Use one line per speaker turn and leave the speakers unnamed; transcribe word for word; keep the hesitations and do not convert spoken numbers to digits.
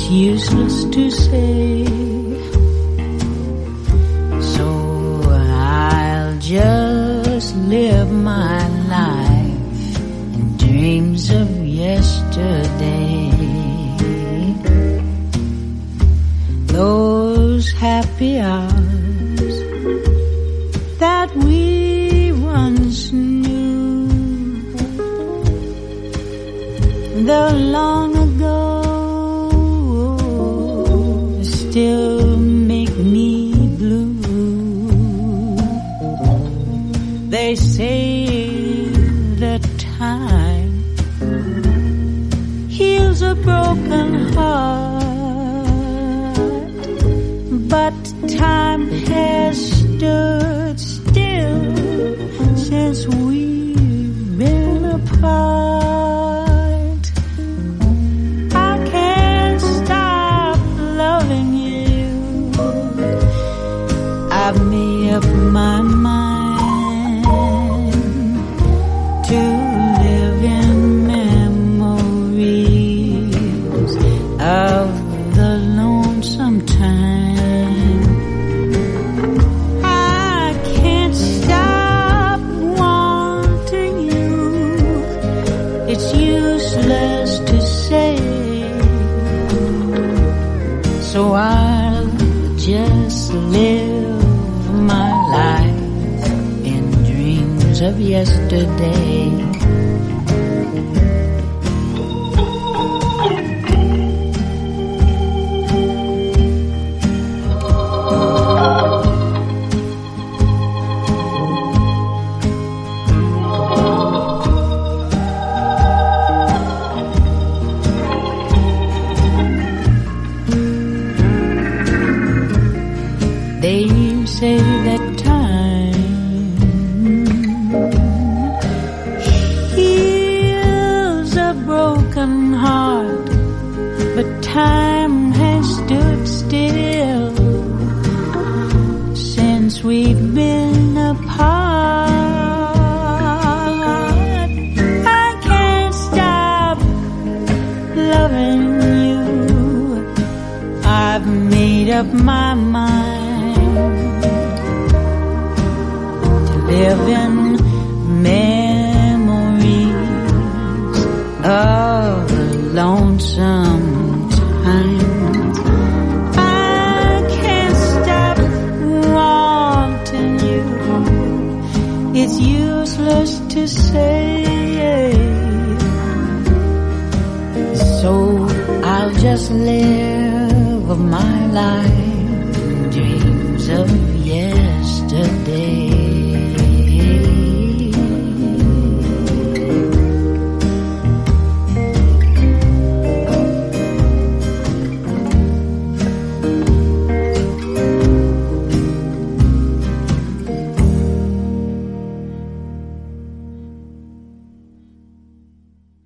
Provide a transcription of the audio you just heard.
it's useless to say. So I'll just live my life in dreams of yesterday. Those happy hours that we once knew, though long ago, still make me blue. They say that time heals a broken heart, but time has stood still since we've been apart. I can't stop loving you. I've made up my mind to live in memories of the lonesome time. I can't stop wanting you. It's useless to say, so I'll just live my life in dreams of yesterday. They say that time heals a broken heart, but time has stood still since we've been apart. I can't stop loving you. I've made up my mind live in memories of the lonesome times. I can't stop wanting you. It's useless to say, so I'll just live my life in dreams of yesterday.